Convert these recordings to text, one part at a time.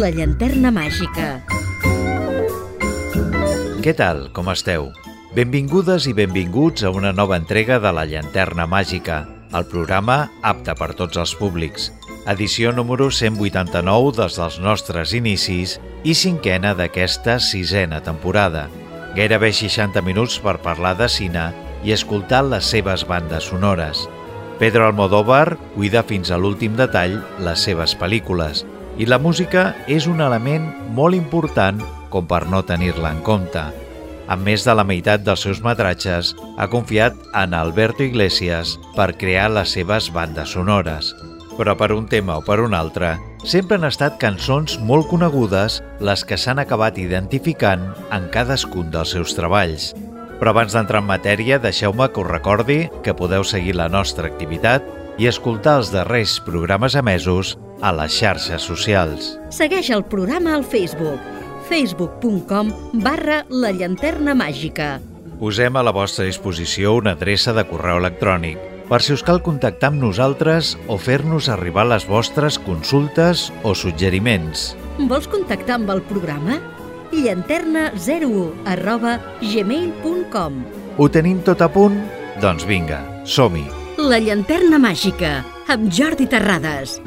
La llanterna màgica. Què tal? Com esteu? Benvingudes i benvinguts a una nova entrega de La llanterna màgica, el programa apte per tots els públics. Edició número 189 des dels nostres inicis i cinquena d'aquesta sisena temporada. Gairebé 60 minuts per parlar de cine i escoltar les seves bandes sonores. Pedro Almodóvar cuida fins a l'últim detall les seves pel·lícules i la música és un element molt important com per no tenir-la en compte. Amb més de la meitat dels seus metratges, ha confiat en Alberto Iglesias per crear les seves bandes sonores. Però per un tema o per un altre, sempre han estat cançons molt conegudes les que s'han acabat identificant en cadascun dels seus treballs. Però abans d'entrar en matèria, deixeu-me que us recordi que podeu seguir la nostra activitat i escoltar els darrers programes emesos a les xarxes socials. Segueix el programa al Facebook, facebook.com/La llanterna màgica. Posem a la vostra disposició una adreça de correu electrònic per si us cal contactar amb nosaltres o fer-nos arribar les vostres consultes o suggeriments. Vols contactar amb el programa? llanterna01@gmail.com. Ho tenim tot a punt? Doncs vinga, som-hi! La llanterna màgica, amb Jordi Terrades.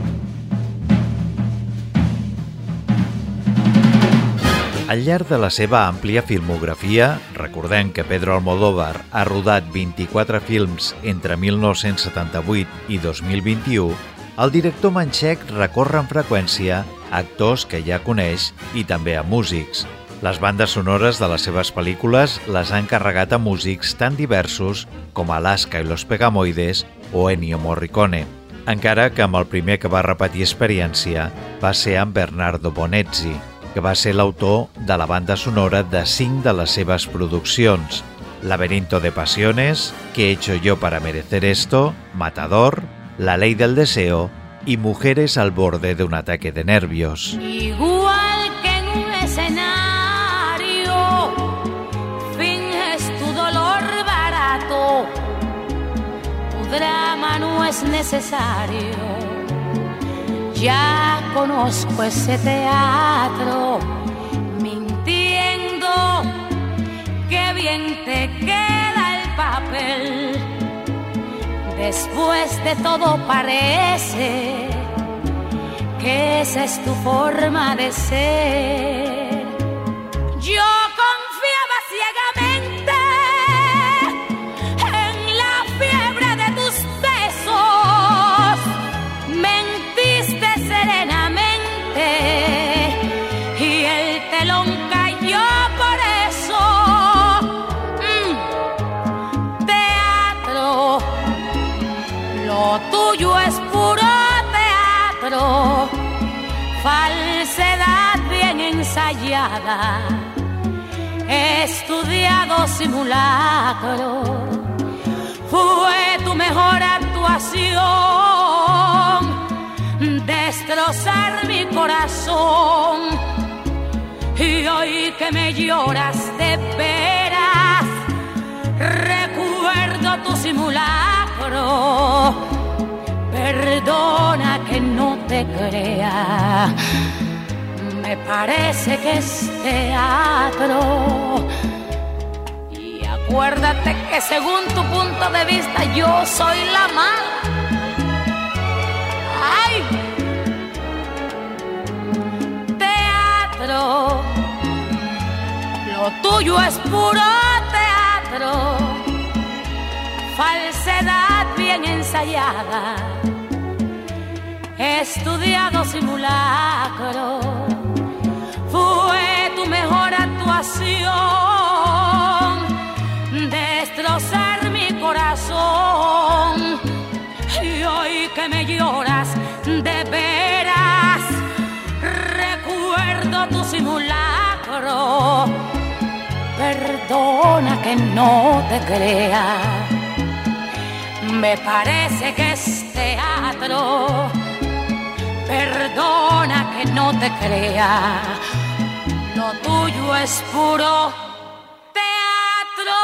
Al llarg de la seva àmplia filmografia, recordem que Pedro Almodóvar ha rodat 24 films entre 1978 i 2021, el director manxec recorre amb freqüència a actors que ja coneix i també a músics. Les bandes sonores de les seves pel·lícules les han encarregat a músics tan diversos com Alaska i los Pegamoides o Ennio Morricone, encara que amb el primer que va repetir experiència va ser amb Bernardo Bonetti, que va ser l'autor de la banda sonora de 5 de les seves produccions: Laberinto de Pasiones, ¿Qué he hecho yo para merecer esto?, Matador, La ley del deseo y Mujeres al borde de un ataque de nervios. Igual que en un escenario, finges tu dolor barato, tu drama no es necesario. Ya conozco ese teatro, mintiendo, qué bien te queda el papel. Después de todo parece que esa es tu forma de ser. Yo confiaba ciegamente en la fiebre de tus besos, mentiste serenamente y el telón cayó por eso. Teatro, lo tuyo es puro teatro, falsedad bien ensayada, estudiado simulacro. Fue tu mejor actuación, destrozar mi corazón. Y hoy que me lloras de veras, recuerdo tu simulacro. Perdona que no te crea, me parece que es teatro. Y acuérdate que según tu punto de vista yo soy la mala. ¡Ay! Teatro, lo tuyo es puro teatro, falsedad bien ensayada, estudiado simulacro. Fue tu mejor actuación, destrozar mi corazón. Y hoy que me lloras de veras, recuerdo tu simulacro. Perdona que no te crea, me parece que es teatro. Perdona que no te crea, lo tuyo es puro teatro.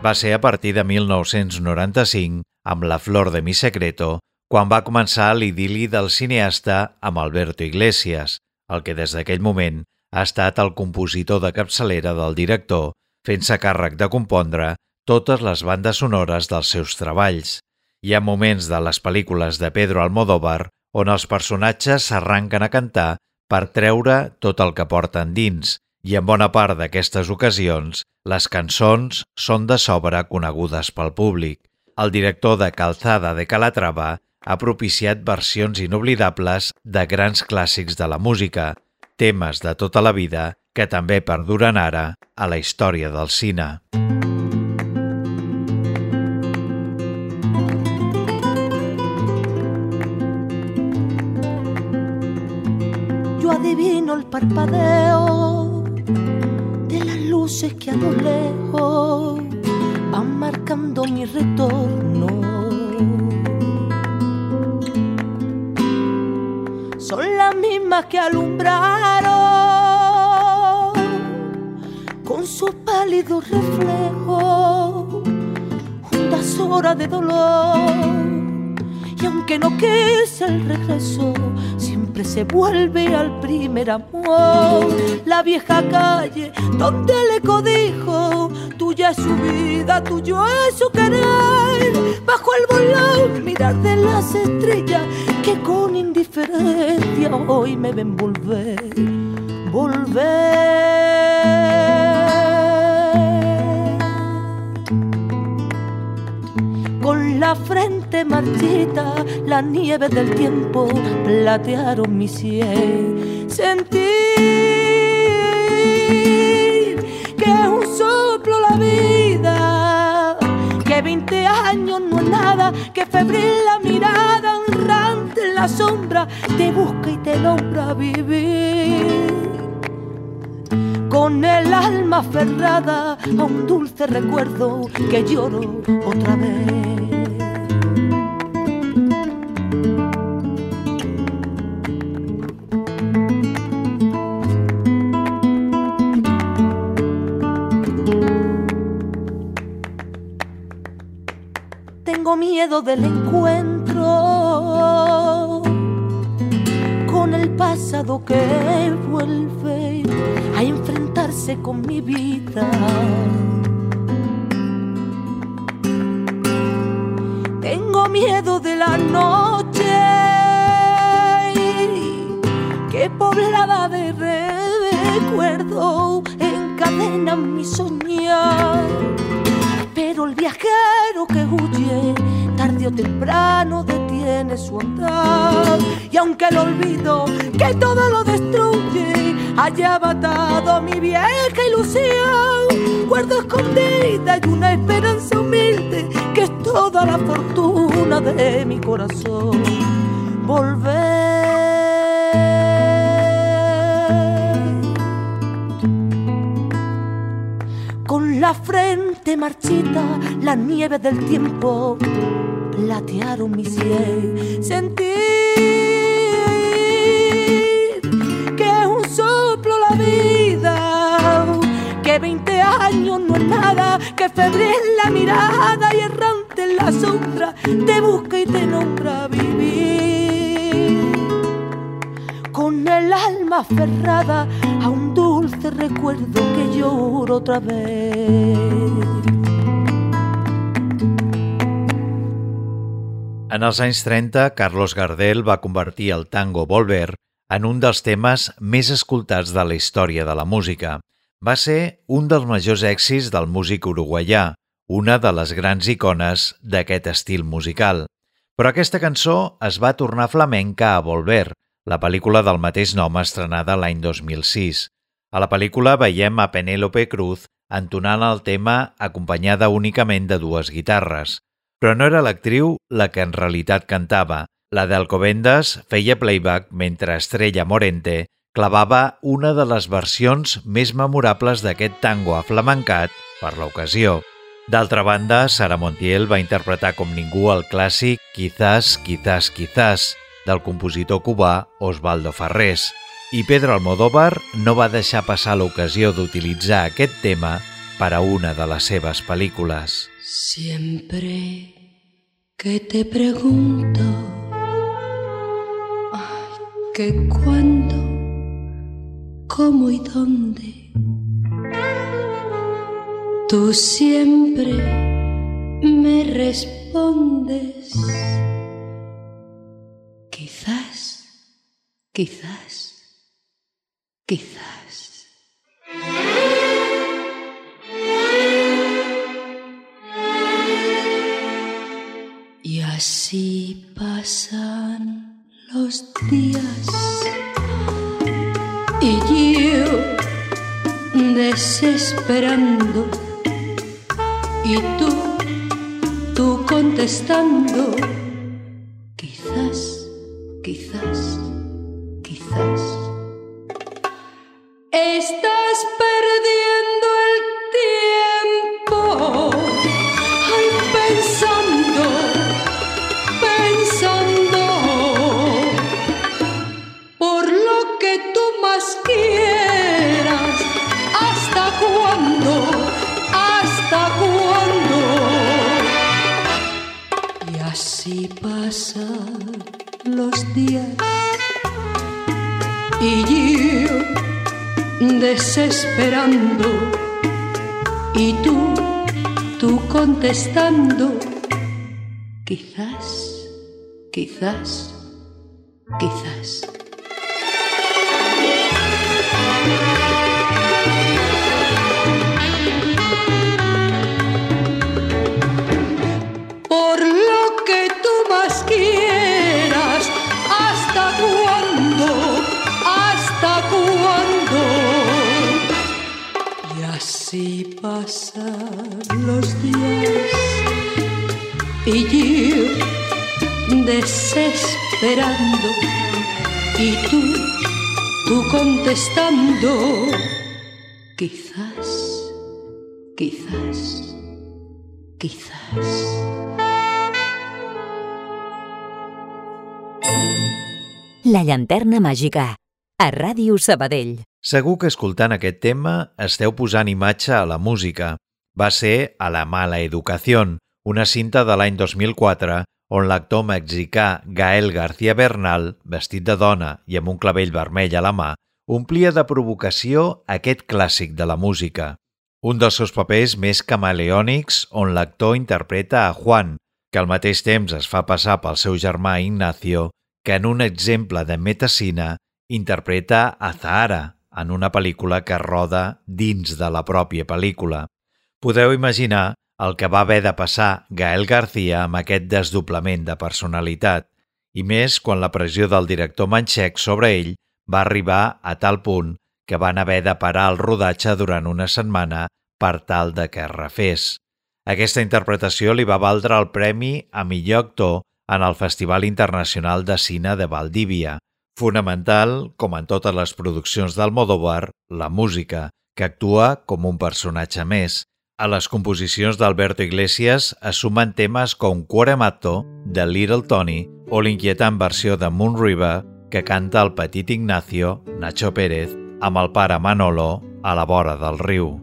Va ser a partir de 1995, amb La flor de mi secreto, quan va començar l'idil·li del cineasta amb Alberto Iglesias, el que des d'aquell moment ha estat el compositor de capçalera del director, fent-se càrrec de compondre totes les bandes sonores dels seus treballs. Hi ha moments de les pel·lícules de Pedro Almodóvar on els personatges s'arranquen a cantar per treure tot el que porten dins, i en bona part d'aquestes ocasions les cançons són de sobra conegudes pel públic. El director de Calzada de Calatrava ha propiciat versions inoblidables de grans clàssics de la música, temes de tota la vida que també perduren ara a la història del cine. Yo adivino el parpadeo de las luces que a lo lejos van marcando mi retorno. Son las mismas que alumbraron con sus pálidos reflejos hondas horas de dolor. Y aunque no quise el regreso, siempre se vuelve al primer amor. La vieja calle donde el eco dijo: tuya es su vida, tuyo es su querer. Bajo el volón mirar de las estrellas que con indiferencia hoy me ven volver, volver. Con la frente marchita, la nieve del tiempo platearon mi sien. Sentir que es un soplo la vida, que 20 años no es nada, que febril la mirada errante en la sombra te busca y te logra vivir. Con el alma aferrada a un dulce recuerdo que lloro otra vez. Tengo miedo del encuentro con el pasado que vuelve a enfrentarse con mi vida. Tengo miedo de la noche que poblada de recuerdos encadena mi soñar. Pero el viajero que huye tarde o temprano detiene su andar. Y aunque el olvido que todo lo destruye haya matado mi vieja ilusión, guardo escondida y una esperanza humilde que es toda la fortuna de mi corazón. Volver. Con la frente marchita, la nieve del tiempo platearon mi sien. Sentir que es un soplo la vida, que 20 años no es nada, que febril la mirada y errante en la sombra te busca y te nombra vivir. Con el alma aferrada a un dulce recuerdo que lloro otra vez. En els anys 30, Carlos Gardel va convertir el tango Volver en un dels temes més escoltats de la història de la música. Va ser un dels majors èxits del músic uruguaià, una de les grans icones d'aquest estil musical. Però aquesta cançó es va tornar flamenca a Volver, la pel·lícula del mateix nom estrenada l'any 2006. A la pel·lícula veiem a Penélope Cruz entonant el tema acompanyada únicament de dues guitarres. Però no era l'actriu la que en realitat cantava. La d'Alcobendas feia playback mentre Estrella Morente clavava una de les versions més memorables d'aquest tango aflamencat per l'ocasió. D'altra banda, Sara Montiel va interpretar com ningú el clàssic Quizás, quizás, quizás del compositor cubà Osvaldo Farrés. I Pedro Almodóvar no va deixar passar l'ocasió d'utilitzar aquest tema per a una de les seves pel·lícules. Siempre que te pregunto, ay, que cuándo, cómo y dónde, tú siempre me respondes, quizás, quizás, quizás. Y así pasan los días y yo desesperando y tú contestando, quizás, quizás, quizás. Estás perdiendo el tiempo, ay, pensando, por lo que tú más quieras. ¿Hasta cuándo? ¿Hasta cuándo? Y así pasan los días y yo desesperando y tú contestando, quizás, quizás, quizás. Por lo que tú más quieras, ¿hasta cuándo? ¿Hasta cuándo? Y así pasan los días y yo desesperando y tú contestando, quizás, quizás, quizás. La llanterna màgica, a Ràdio Sabadell. Segur que escoltant aquest tema esteu posant imatge a la música. Va ser A la mala educación, una cinta de l'any 2004 on l'actor mexicà Gael García Bernal, vestit de dona i amb un clavell vermell a la mà, omplia de provocació aquest clàssic de la música. Un dels seus papers més camaleònics on l'actor interpreta a Juan, que al mateix temps es fa passar pel seu germà Ignacio, que en un exemple de metacine interpreta a Zahara en una pel·lícula que roda dins de la pròpia pel·lícula. Podeu imaginar el que va haver de passar Gael García amb aquest desdoblament de personalitat, i més quan la pressió del director manxec sobre ell va arribar a tal punt que van haver de parar el rodatge durant una setmana per tal de que es refés. Aquesta interpretació li va valdre el premi a millor actor en el Festival Internacional de Cine de Valdívia. Fonamental, com en totes les produccions d'Almodóvar, la música, que actua com un personatge més. A les composicions d'Alberto Iglesias es sumen temes com Cuore Matto, de Little Tony, o l'inquietant versió de Moon River que canta el petit Ignacio, Nacho Pérez, amb el pare Manolo a la vora del riu.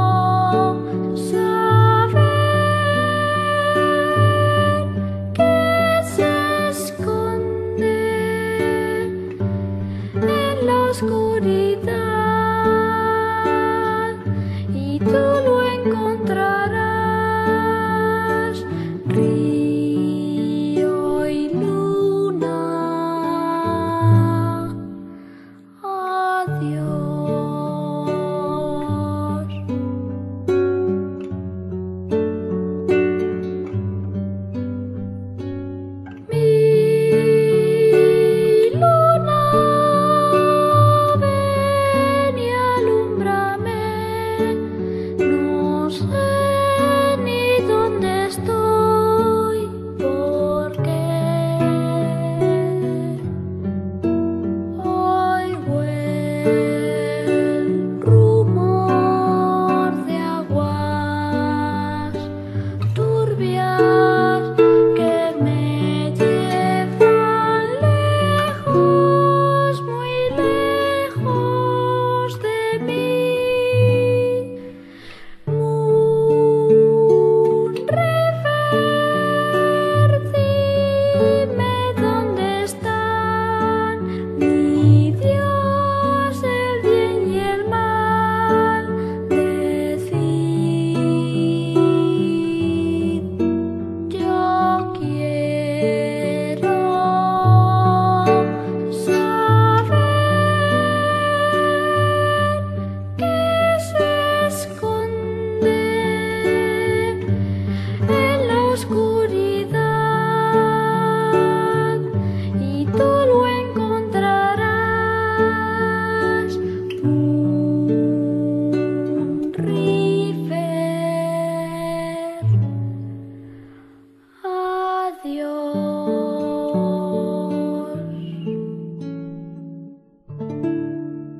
Que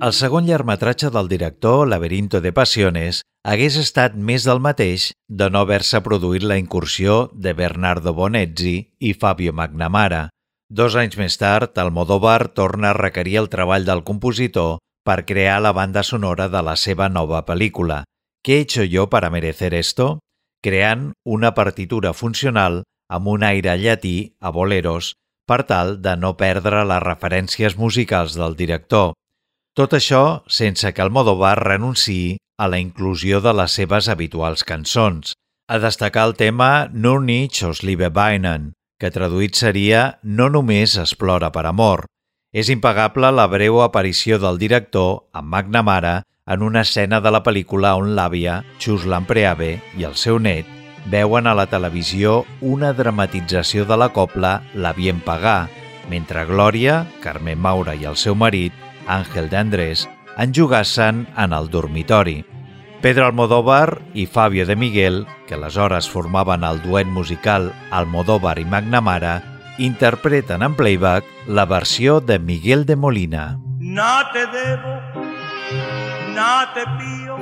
El segon llargmetratge del director, Laberinto de Pasiones, hagués estat més del mateix de no haver-se produït la incursió de Bernardo Bonezzi i Fabio McNamara. 2 anys més tard, Almodóvar torna a requerir el treball del compositor per crear la banda sonora de la seva nova pel·lícula, ¿Qué he hecho yo para merecer esto?, creant una partitura funcional amb un aire llatí a boleros per tal de no perdre les referències musicals del director. Tot això sense que Almodóvar renunciï a la inclusió de les seves habituals cançons. A destacar el tema Nur nicht aus Liebe weinen, que traduït seria No només es plora per amor. És impagable la breu aparició del director, amb McNamara, en una escena de la pel·lícula on l'àvia, Chus Lampreave, i el seu net veuen a la televisió una dramatització de la copla La Bien Pagà, mentre Glòria, Carmen Maura i el seu marit, Àngel d'Andrés, enjugassen en el dormitori. Pedro Almodóvar i Fabio de Miguel, que aleshores formaven el duet musical Almodóvar i McNamara, interpreten en playback la versió de Miguel de Molina. No te debo, no te pío,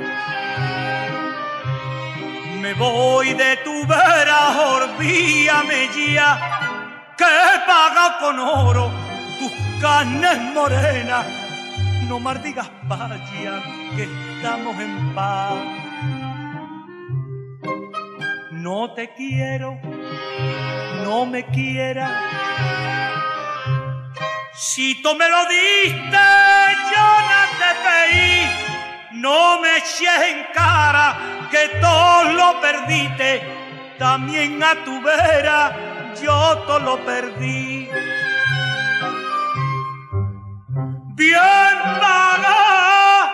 me voy de tu vera, olvídame ya, que he pagado con oro tus carnes morenas. No maldigas vaya, que estamos en paz. No te quiero, no me quieras. Si tú me lo diste, yo no te pedí. No me eches en cara que todo lo perdiste. También a tu vera yo todo lo perdí. Bien paga,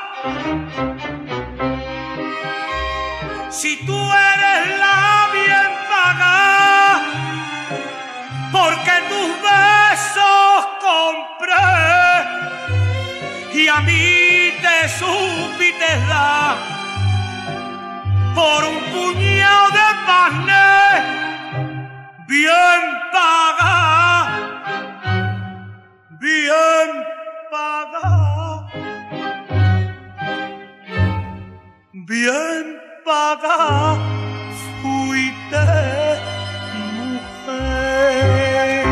si tú eres la bien paga, porque tus besos compré y a mí te supiste dar por un puñado de panes. Bien paga, bien paga, bien paga, fuiste mujer.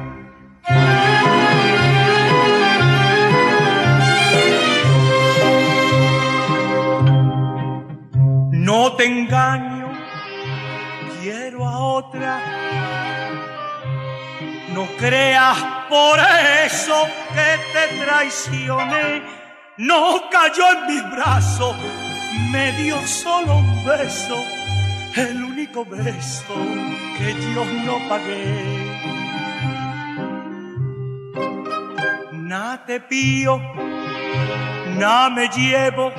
No te engaño, quiero a otra. No creas por eso que te traicioné. No cayó en mis brazos, me dio solo un beso, el único beso que yo no pagué. Na te pío, na me llevo.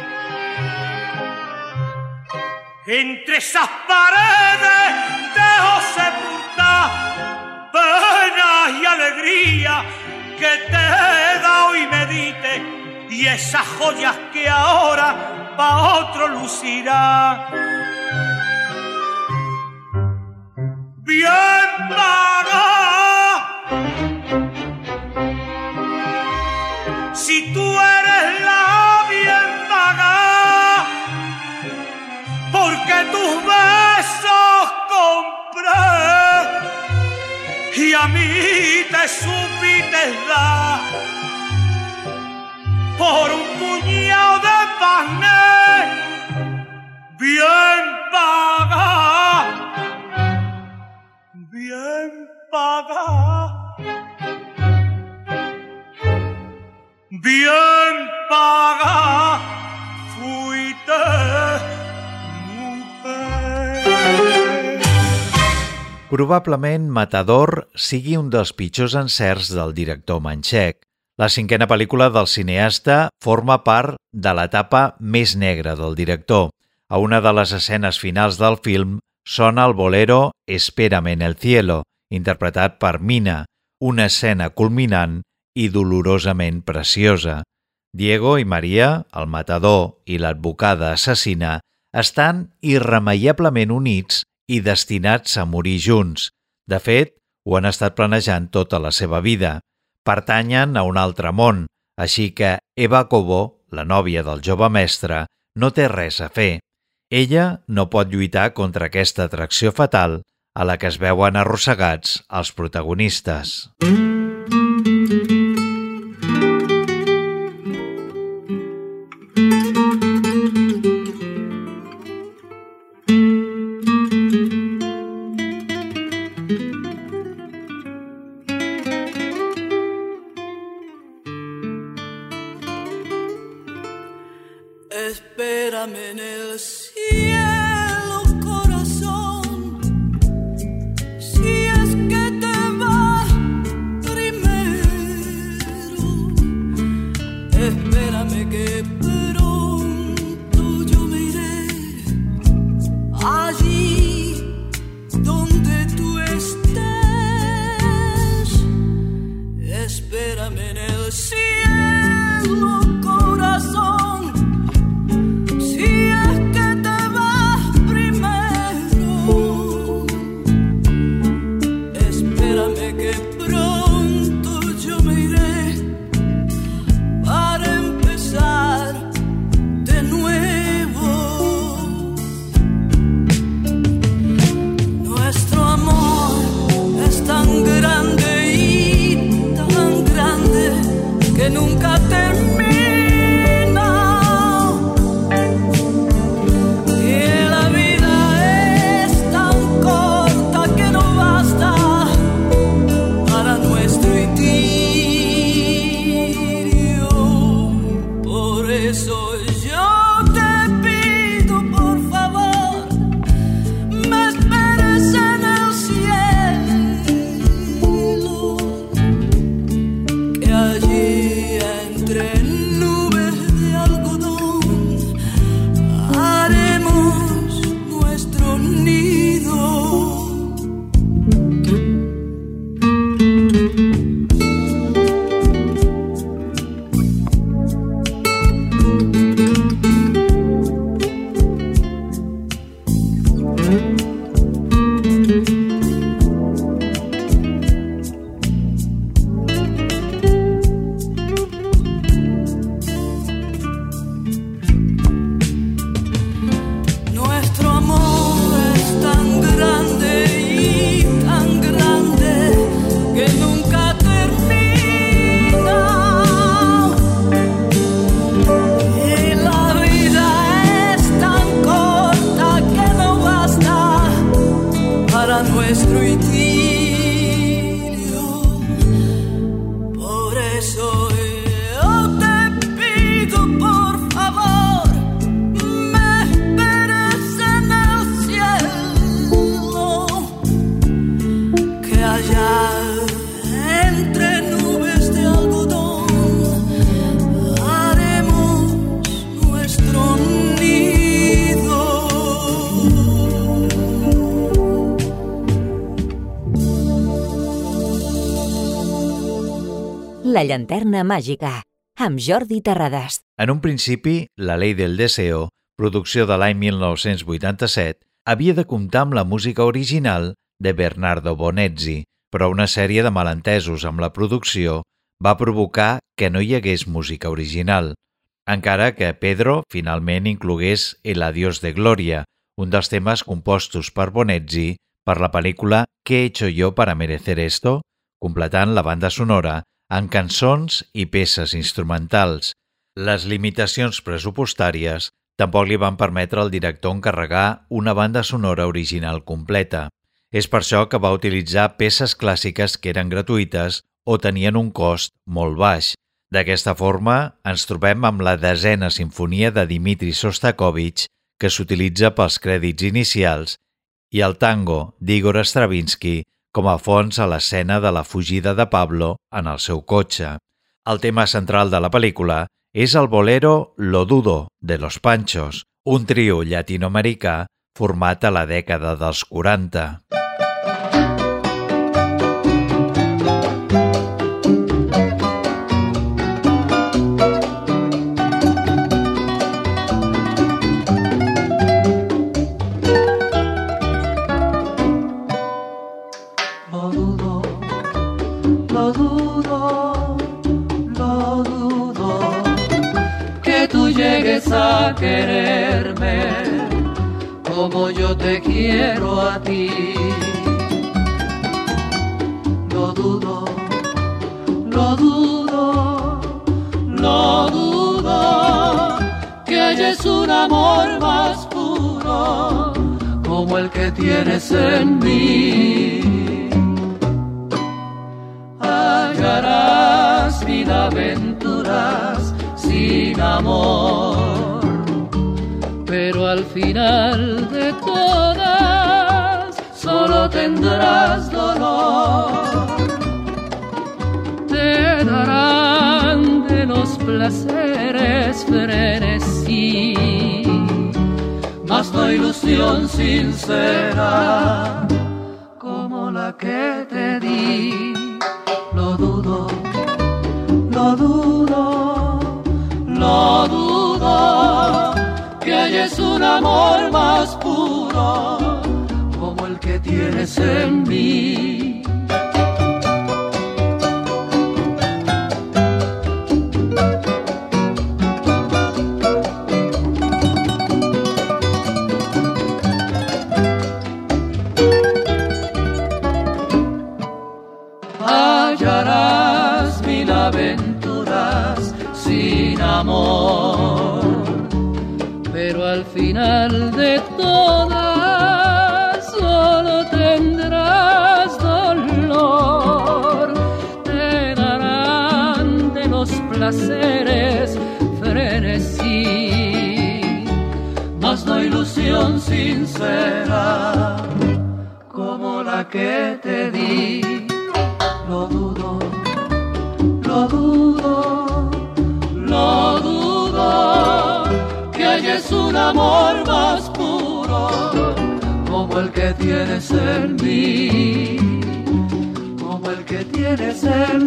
Entre esas paredes dejo sepultar penas y alegría que te he dado y me diste, y esas joyas que ahora pa' otro lucirá. Bien paga, si tú eres la bien paga, porque tus besos compré y a mí te supiste dar por un puñado de panes. Bien paga, bien paga, bien paga, fuiste mujer. Probablement Matador sigui un dels pitjors encerts del director manxec. La 5a pel·lícula del cineasta forma part de l'etapa més negra del director. A una de les escenes finals del film sona el bolero Espérame en el cielo, interpretat per Mina, una escena culminant i dolorosament preciosa. Diego i Maria, el matador i l'advocada assassina, estan irremeiablement units i destinats a morir junts. De fet, ho han estat planejant tota la seva vida. Pertanyen a un altre món, així que Eva Cobo, la nòvia del jove mestre, no té res a fer. Ella no pot lluitar contra aquesta atracció fatal a la que es veuen arrossegats els protagonistes. Espérame en el cielo, corazón, si es que te vas primero. Espérame que pronto yo me iré allí donde tú estés. Espérame en el cielo, corazón. Que nunca termina, y la vida es tan corta que no basta para nuestro idilio. Por eso yo te pido, por favor, me esperes en el cielo, que allí entre nubes de algodón haremos nuestro nido. Nuestro idilio. Por eso yo te pido, por favor, me esperes en el cielo, que allá entre nubes de algodón haremos nuestro nido. La llanterna màgica, amb Jordi Terrades. En un principi, La Ley del Deseo, producció de l'any 1987, havia de comptar amb la música original de Bernardo Bonezzi, però una sèrie de malentesos amb la producció va provocar que no hi hagués música original, encara que Pedro finalment inclogués El Adiós de Gloria, un dels temes compostos per Bonezzi per la pel·lícula ¿Qué he hecho yo para merecer esto?, completant la banda sonora en cançons i peces instrumentals. Les limitacions pressupostàries tampoc li van permetre al director encarregar una banda sonora original completa. És per això que va utilitzar peces clàssiques que eren gratuïtes o tenien un cost molt baix. D'aquesta forma, ens trobem amb la 10a sinfonia de Dmitri Shostakovich, que s'utilitza pels crèdits inicials, i el tango d'Igor Stravinsky com a fons a l'escena de la fugida de Pablo en el seu cotxe. El tema central de la pel·lícula és el bolero Lo Dudo, de Los Panchos, un trio llatinoamericà format a la dècada dels 40. Lo dudo, que llegues a quererme como yo te quiero a ti. Lo dudo, lo dudo, lo dudo, que halles un amor más puro como el que tienes en mí. Hallarás mil aventuras sin amor, pero al final de todas solo tendrás dolor. Te darán de los placeres frenesí, mas no ilusión sincera como la que te di. Lo dudo, lo dudo, lo dudo, que halles un amor más puro como el que tienes en mí. Hallarás mil aventuras sin amor, pero al final de todas solo tendrás dolor. Te darán de los placeres frenesí, mas no ilusión sincera como la que te di. Lo dudo, lo dudo, lo dudo, que halles un amor más puro como el que tienes en mí, como el que tienes en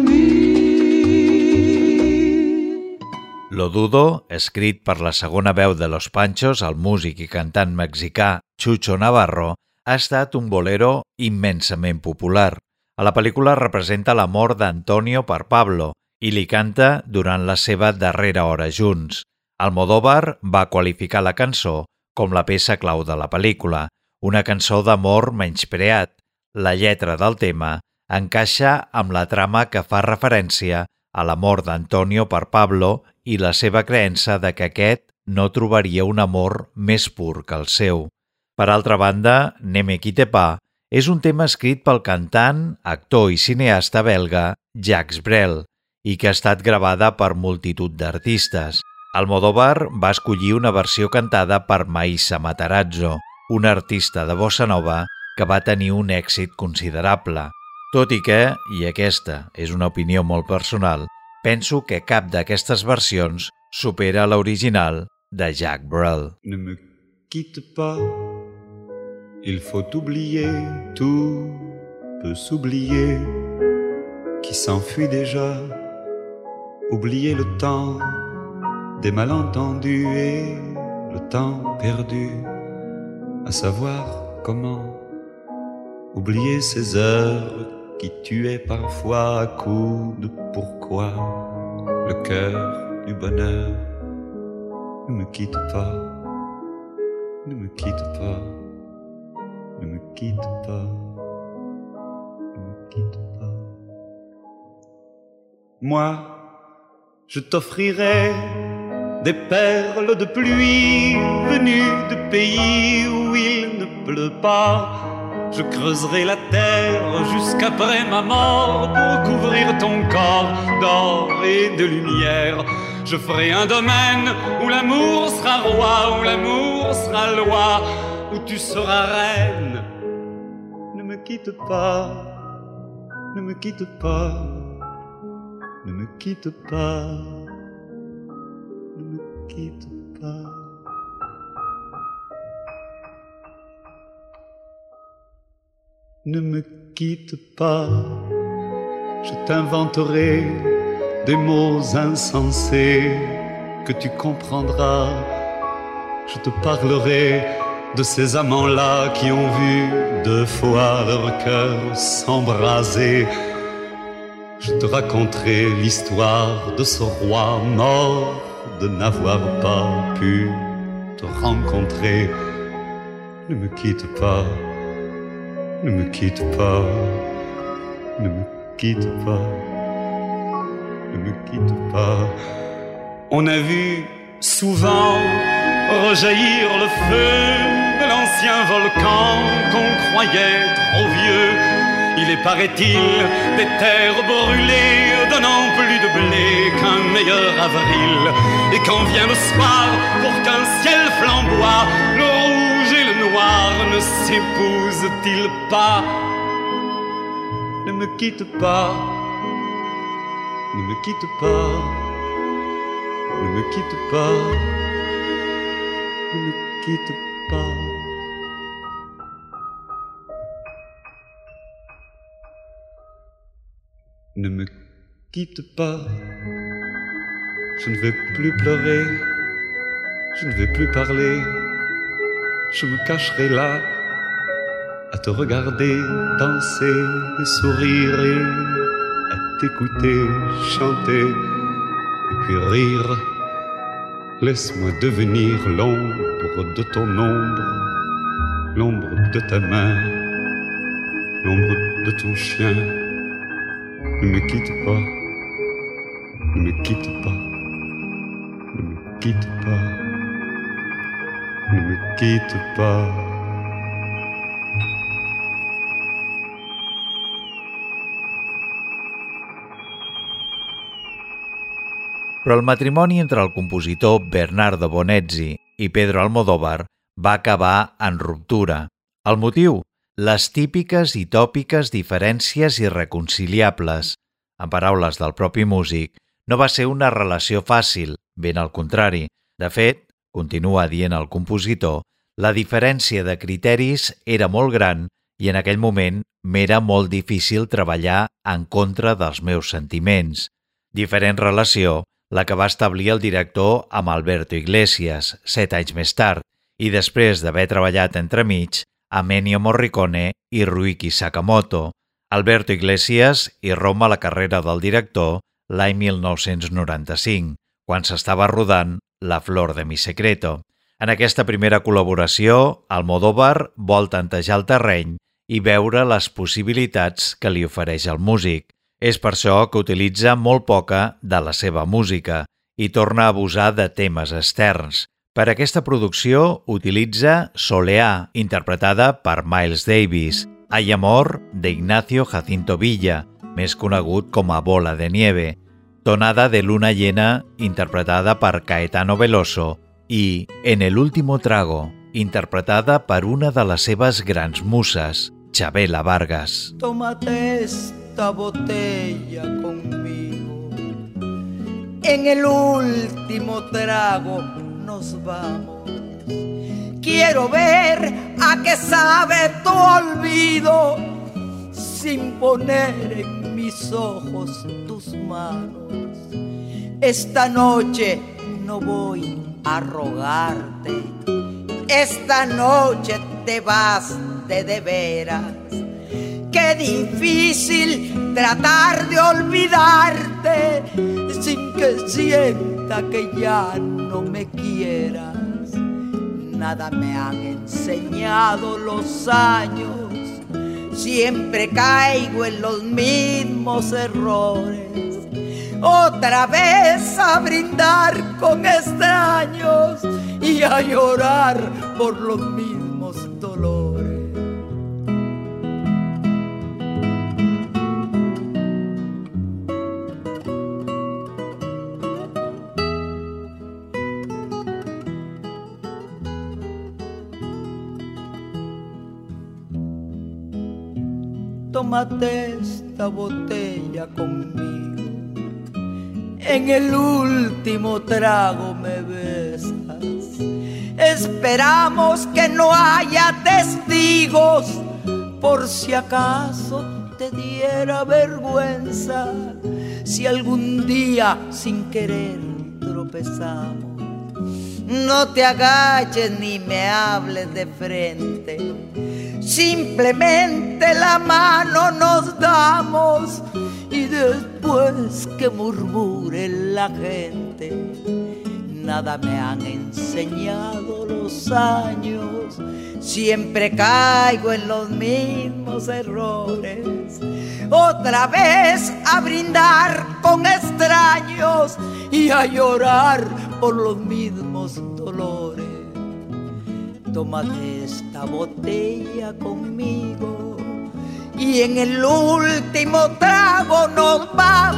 mí. Lo dudo, escrit per la segona veu de Los Panchos, el músic i cantant mexicà Chucho Navarro, ha estat un bolero immensament popular. A la pel·lícula representa l'amor d'Antonio per Pablo i li canta durant la seva darrera hora junts. Almodóvar va qualificar la cançó com la peça clau de la pel·lícula, una cançó d'amor menyspreat. La lletra del tema encaixa amb la trama que fa referència a l'amor d'Antonio per Pablo i la seva creença de que aquest no trobaria un amor més pur que el seu. Per altra banda, Ne me quitte pas és un tema escrit pel cantant, actor i cineasta belga Jacques Brel i que ha estat gravada per multitud d'artistes. Almodóvar va escollir una versió cantada per Maïssa Matarazzo, una artista de bossa nova que va tenir un èxit considerable. Tot i que, i aquesta és una opinió molt personal, penso que cap d'aquestes versions supera l'original de Jacques Brel. Ne me quitte pas. Il faut oublier, tout peut s'oublier, qui s'enfuit déjà, oublier le temps des malentendus et le temps perdu, à savoir comment oublier ces heures qui tuaient parfois à coups de pourquoi, le cœur du bonheur. Ne me quitte pas, ne me quitte pas. Ne me quitte pas, ne me quitte pas. Moi, je t'offrirai des perles de pluie venues de pays où il ne pleut pas. Je creuserai la terre jusqu'après ma mort pour couvrir ton corps d'or et de lumière. Je ferai un domaine où l'amour sera roi, où l'amour sera loi, où tu seras reine. Ne me quitte pas, ne me quitte pas, ne me quitte pas, ne me quitte pas. Ne me quitte pas, je t'inventerai des mots insensés que tu comprendras. Je te parlerai de ces amants-là qui ont vu 2 fois leur cœur s'embraser. Je te raconterai l'histoire de ce roi mort de n'avoir pas pu te rencontrer. Ne me quitte pas, ne me quitte pas, ne me quitte pas, ne me quitte pas. On a vu souvent rejaillir le feu de l'ancien volcan qu'on croyait trop vieux. Il est, paraît-il, des terres brûlées donnant plus de blé qu'un meilleur avril. Et quand vient le soir, pour qu'un ciel flamboie, le rouge et le noir ne s'épousent-ils pas? Ne me quitte pas, ne me quitte pas, ne me quitte pas, ne me quitte pas. Ne me quitte pas, je ne vais plus pleurer, je ne vais plus parler, je me cacherai là, à te regarder danser et sourire et à t'écouter chanter et puis rire. Laisse-moi devenir l'ombre de ton ombre, l'ombre de ta main, l'ombre de ton chien. Ne me quitte pas, ne me quitte pas, ne me quitte pas, ne me quitte pas. Però el matrimoni entre el compositor Bernardo Bonezzi i Pedro Almodóvar va acabar en ruptura. El motiu? Les típiques i tòpiques diferències irreconciliables. En paraules del propi músic, no va ser una relació fàcil, ben al contrari. De fet, continua dient el compositor, la diferència de criteris era molt gran i en aquell moment m'era molt difícil treballar en contra dels meus sentiments. Diferent relació la que va establir el director amb Alberto Iglesias 7 anys més tard i després d'haver treballat entremig amb Ennio Morricone i Ryuichi Sakamoto. Alberto Iglesias irromp a la carrera del director l'any 1995, quan s'estava rodant La flor de mi secreto. En aquesta primera col·laboració, Almodóvar vol tantejar el terreny i veure les possibilitats que li ofereix el músic. És per això que utilitza molt poca de la seva música i torna a abusar de temes externs. Per aquesta producció utilitza Soleá, interpretada per Miles Davis, Hay amor, de Ignacio Jacinto Villa, més conegut com a Bola de Nieve, Tonada de luna llena, interpretada per Caetano Veloso, i En el último trago, interpretada per una de les seves grans muses, Chabela Vargas. Tómate esta botella conmigo, en el último trago nos vamos. Quiero ver a qué sabe tu olvido, sin poner en mis ojos tus manos. Esta noche no voy a rogarte, esta noche te vas de veras. Qué difícil tratar de olvidarte sin que sienta que ya no me quieras. Nada me han enseñado los años, siempre caigo en los mismos errores. Otra vez a brindar con extraños y a llorar por los mismos dolores. Tómate esta botella conmigo, en el último trago me besas. Esperamos que no haya testigos, por si acaso te diera vergüenza, si algún día sin querer tropezamos. No te agaches ni me hables de frente, simplemente la mano nos damos y después que murmure la gente, nada me han enseñado los años. Siempre caigo en los mismos errores. Otra vez a brindar con extraños y a llorar por los mismos dolores. Tómate esta botella conmigo y en el último trago nos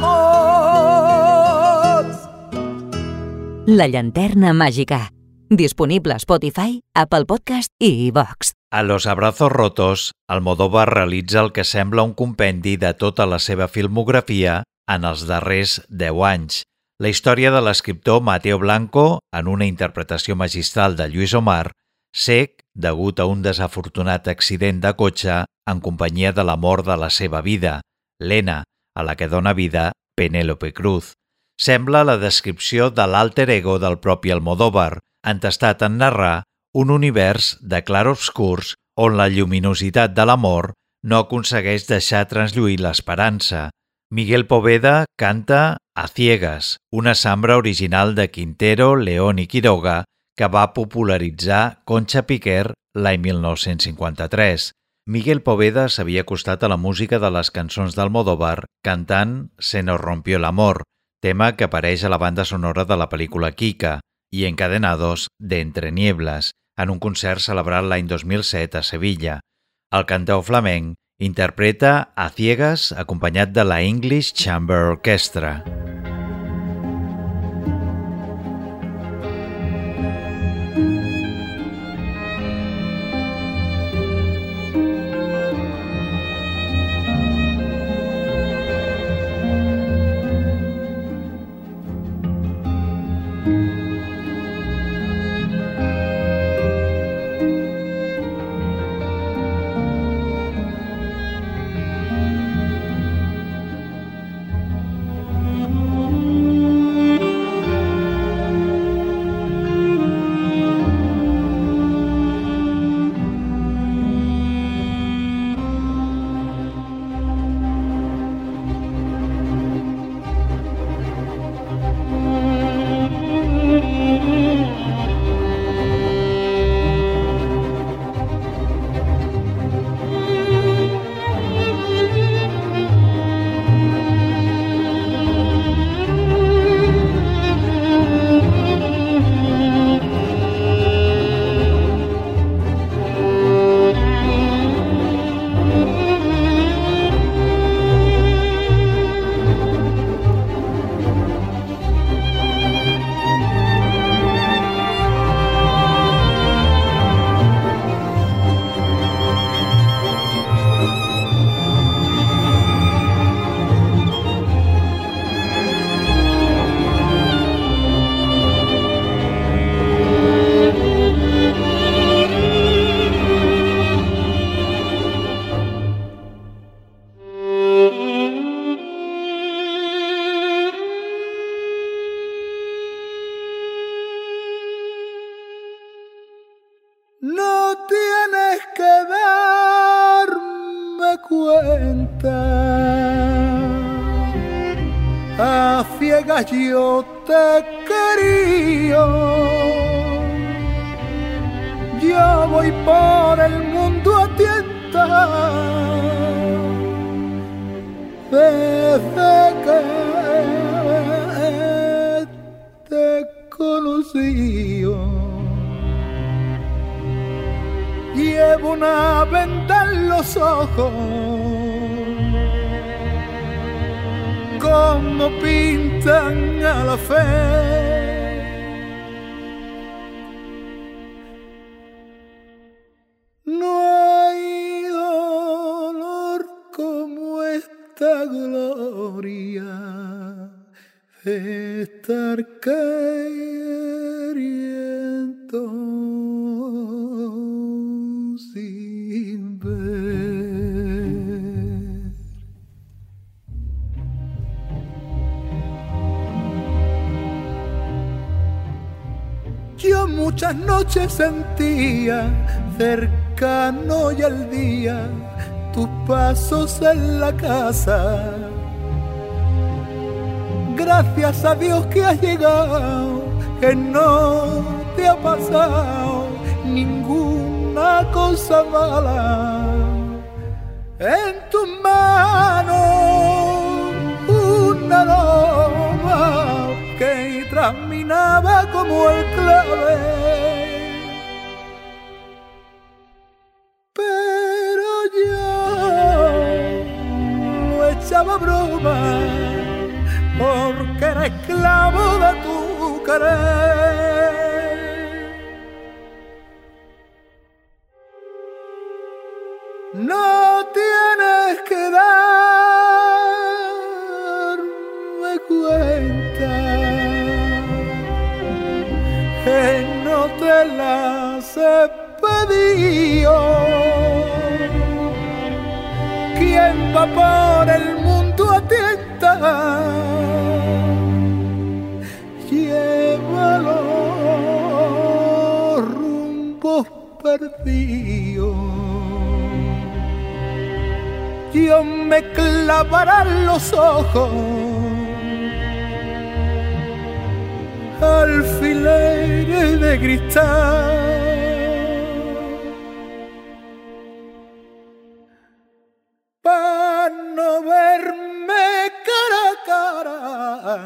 vamos. La llanterna màgica. Disponible a Spotify, Apple Podcast i iVox. A Los Abrazos Rotos, Almodóvar realitza el que sembla un compendi de tota la seva filmografia en els darrers 10 anys. La història de l'escriptor Mateo Blanco, en una interpretació magistral de Lluís Omar, cec degut a un desafortunat accident de cotxe en companyia de l'amor de la seva vida, Lena, a la que dona vida Penélope Cruz. Sembla la descripció de l'alter ego del propi Almodóvar, entestat en narrar un univers de clarobscurs on la lluminositat de l'amor no aconsegueix deixar translluir l'esperança. Miguel Poveda canta A ciegas, una sambra original de Quintero, León i Quiroga que va popularitzar Concha Piquer l'any 1953. Miguel Poveda s'havia acostat a la música de les cançons d'Almodóvar cantant Se nos rompió el amor, tema que apareix a la banda sonora de la pel·lícula Kika, i Encadenados de Entre Nieblas, en un concert celebrat l'any 2007 a Sevilla. El cantor flamenc interpreta A ciegas acompanyat de la English Chamber Orchestra. No tienes que darme cuenta, a ciegas yo te quería. Yo voy por el mundo a tientas desde que te conocí. Llevo una venda en los ojos, como pintan a la fe. No hay dolor como esta gloria de estar queriendo sin ver. Yo muchas noches sentía cercano y al día tus pasos en la casa. Gracias a Dios que has llegado que no te ha pasado ninguna cosa mala. En tus manos un aroma que transminaba como el clave, pero yo lo echaba broma porque era esclavo de tu querer. No tienes que darme cuenta que no te las he pedido. ¿Quién va por el mundo a tienta? Lleva los rumbos perdidos. Dios me clavará los ojos, alfileres de cristal, para no verme cara a cara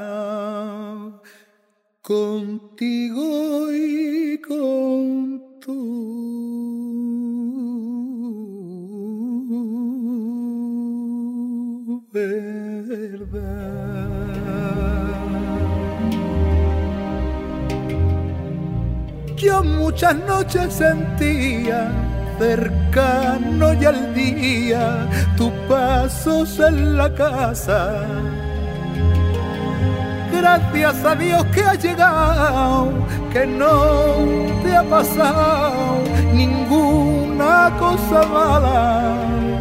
contigo y con tu verdad. Yo muchas noches sentía cercano y al día tus pasos en la casa. Gracias a Dios que has llegado, que no te ha pasado ninguna cosa mala.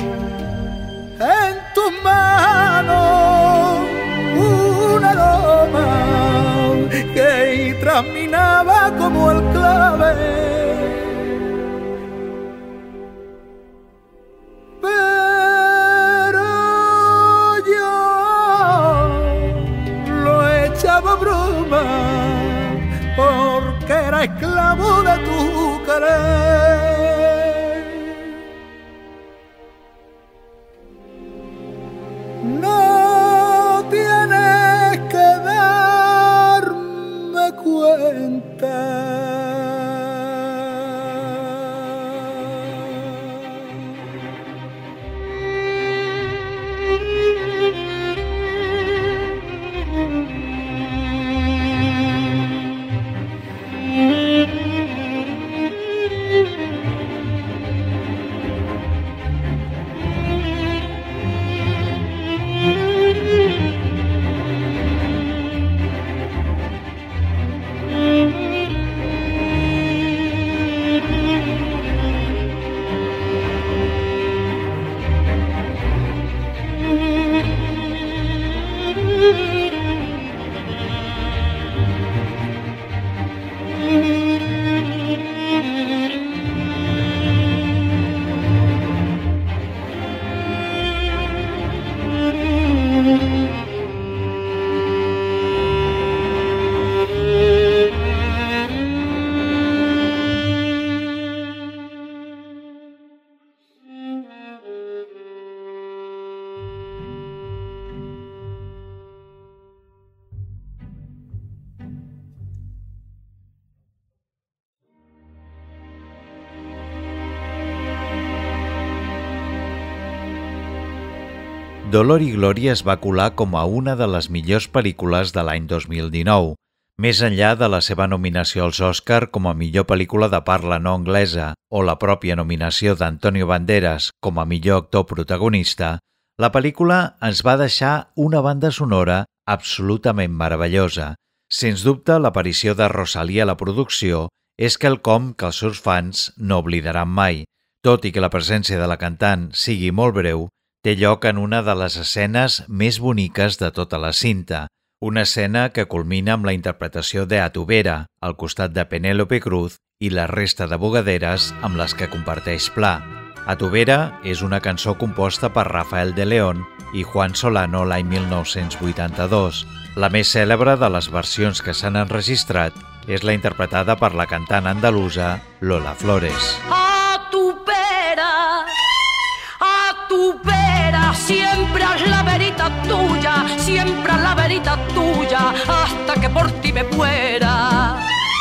En tus manos un aroma que transminaba como el clave, pero yo lo echaba broma porque era esclavo de tu querer. No tienes que darme cuenta Dolor i Glòria es va colar com a una de les millors pel·lícules de l'any 2019, més enllà de la seva nominació als Oscar com a millor pel·lícula de parla no anglesa o la pròpia nominació d'Antonio Banderas com a millor actor protagonista, la pel·lícula ens va deixar una banda sonora absolutament meravellosa. Sens dubte, l'aparició de Rosalía a la producció és quelcom que els seus fans no oblidaran mai. Tot i que la presència de la cantant sigui molt breu, té lloc en una de les escenes més boniques de tota la cinta, una escena que culmina amb la interpretació de Atubera, al costat de Penélope Cruz i la resta de bugaderes amb les que comparteix pla. Atubera és una cançó composta per Rafael de León i Juan Solano l'any 1982, la més cèlebre de les versions que s'han enregistrat és la interpretada per la cantant andalusa Lola Flores. A tu vera, siempre haz la verita tuya, hasta que por ti me muera.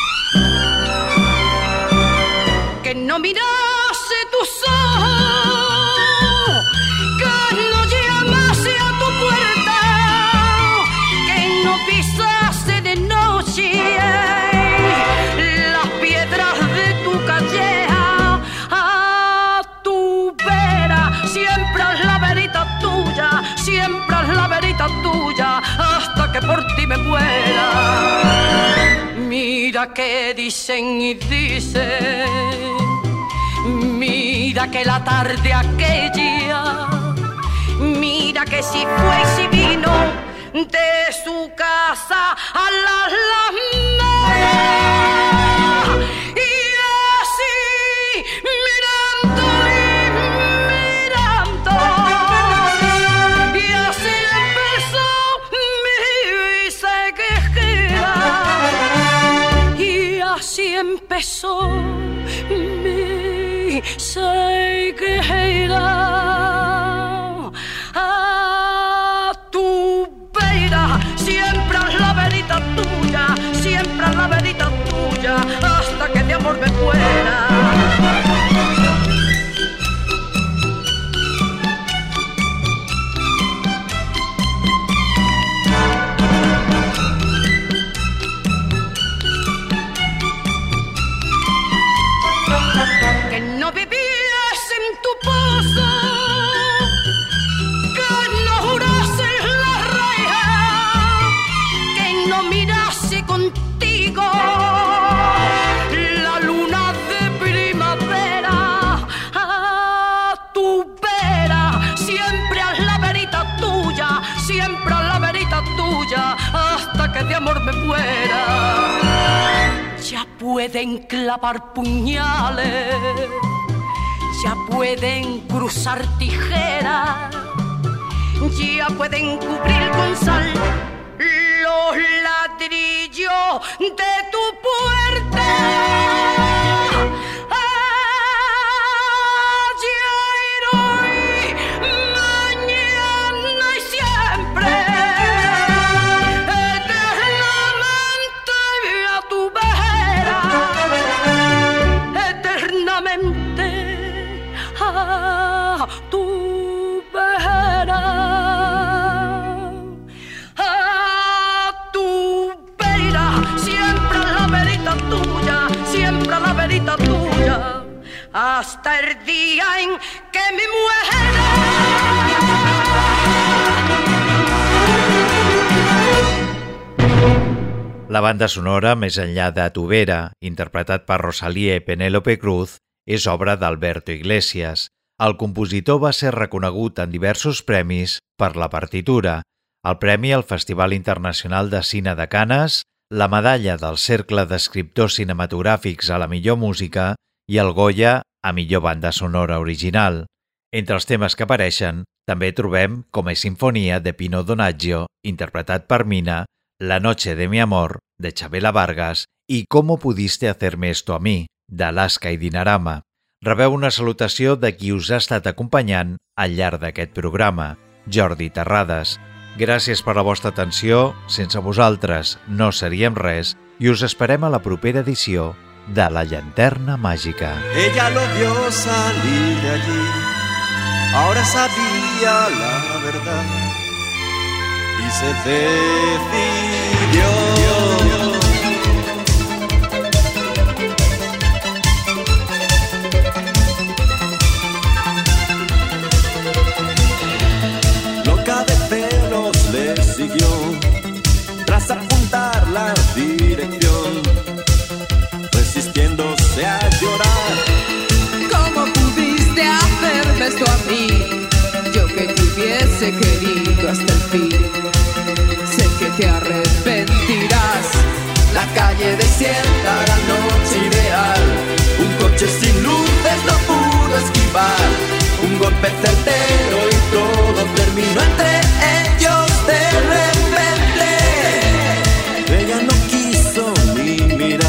Que no mirase tus ojos, que no llamase a tu puerta, que no pisase de noche las piedras de tu calleja. A tu vera, siempre haz la verita tuya, siempre haz la verita tuya, hasta que por ti me muera. Mira que dicen y dicen, mira que la tarde aquella, mira que si fue y si vino de su casa a las Lamas. Y así mirando y así empezó mi sequejera, y así empezó mi sequejera. A tu vera, siempre haz la verita tuya, siempre haz la verita tuya, hasta que de amor me muera. Que no vivías en tu pozo, que no jurases la reja, que no mirase contigo la luna de primavera. A tu vera, siempre haz la verita tuya, siempre haz la verita tuya, hasta que de amor me muera. Ya pueden clavar puñales, ya pueden cruzar tijeras, ya pueden cubrir con sal los ladrillos de tu puerta. Ayer, hoy, mañana y siempre, eternamente a tu vera, eternamente a tu vera. A tu vera, siempre la verita tuya, siempre la verita tuya, hasta el día en que me muera. La banda sonora Més enllà de tu vera, interpretat per Rosalía i Penélope Cruz, és obra d'Alberto Iglesias. El compositor va ser reconegut en diversos premis per la partitura, el Premi al Festival Internacional de Cine de Canes, la medalla del Cercle d'Escriptors Cinematogràfics a la millor música i el Goya a millor banda sonora original. Entre els temes que apareixen, també trobem Come Sinfonia de Pino Donaggio, interpretat per Mina, La noche de mi amor, de Chabela Vargas, i Cómo pudiste hacerme esto a mí, d'Alaska i Dinarama. Rebeu una salutació de qui us ha estat acompanyant al llarg d'aquest programa, Jordi Terrades. Gràcies per la vostra atenció, sense vosaltres no seríem res, i us esperem a la propera edició de La Llanterna Màgica. Ella lo vio salir de allí, ahora sabía la verdad y se decidió. Loca de celos le siguió, tras apuntar la dirección, resistiéndose a llorar. ¿Cómo pudiste hacerme esto a mí? Yo que te hubiese querido hasta el fin. Sé que te arrepentirás. La calle desierta, la noche ideal. Un coche sin luces no pudo esquivar un golpe certero y todo terminó entre ellos de repente. Ella no quiso ni mirar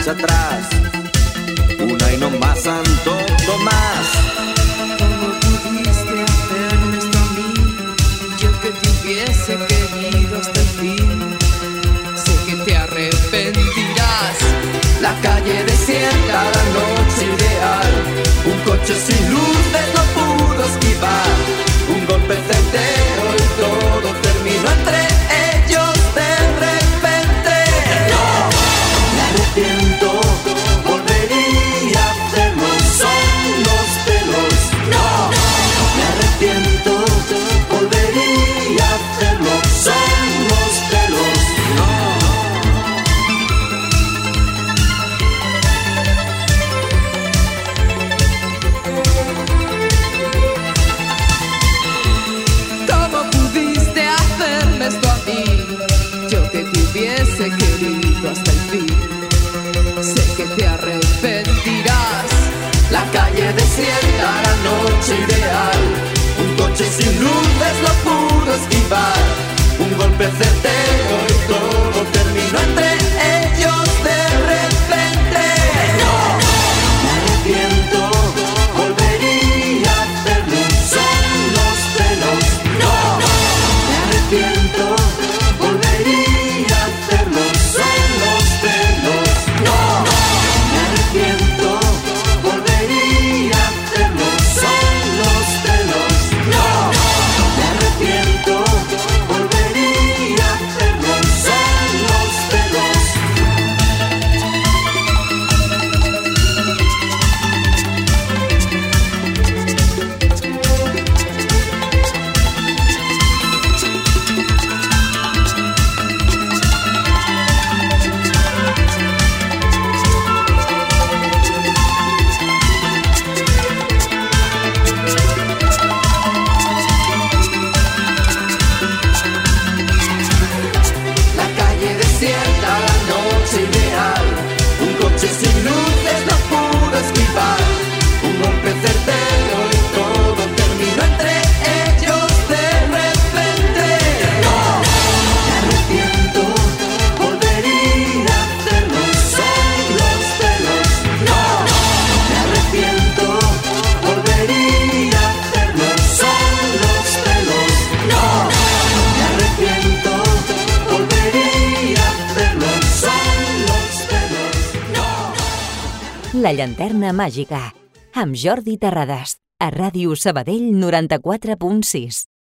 marcha atrás. Una y no más, Santo Tomás. ¿Cómo pudiste hacerme esto a mí? Yo que te hubiese querido hasta el fin. Sé que te arrepentirás. La calle desierta, la noche ideal. Un coche sin luces no pudo esquivar. Un golpe certero y todo terminó entre ellos de repente. No, me arrepiento, volvería a hacerlo, son los celos. No, me arrepiento, volvería a hacerlo, son los celos. No. Esto a mí, yo que te hubiese querido hasta el fin. Sé que te arrepentirás. La calle desierta, la noche ideal. Un coche sin luces no pudo esquivar. Un golpe certero y todo terminó entre ellos de repente. No, me arrepiento, volvería a hacerlo, son los celos. No, me arrepiento, volvería a hacerlo, son los celos. No, me arrepiento, volvería a hacerlo, son los celos. No, me arrepiento, volvería a hacerlo, son los celos. La calle desierta, la noche ideal. Un coche sin luces no pudo esquivar. Un golpe certero y todo terminó entre ellos de repente. No, me arrepiento, volvería a hacerlo, son los celos. No, me arrepiento, volvería a hacerlo, son los celos. No, me arrepiento, volvería a hacerlo, son los celos. No. La llanterna màgica, amb Jordi Terrades, a Ràdio Sabadell 94.6.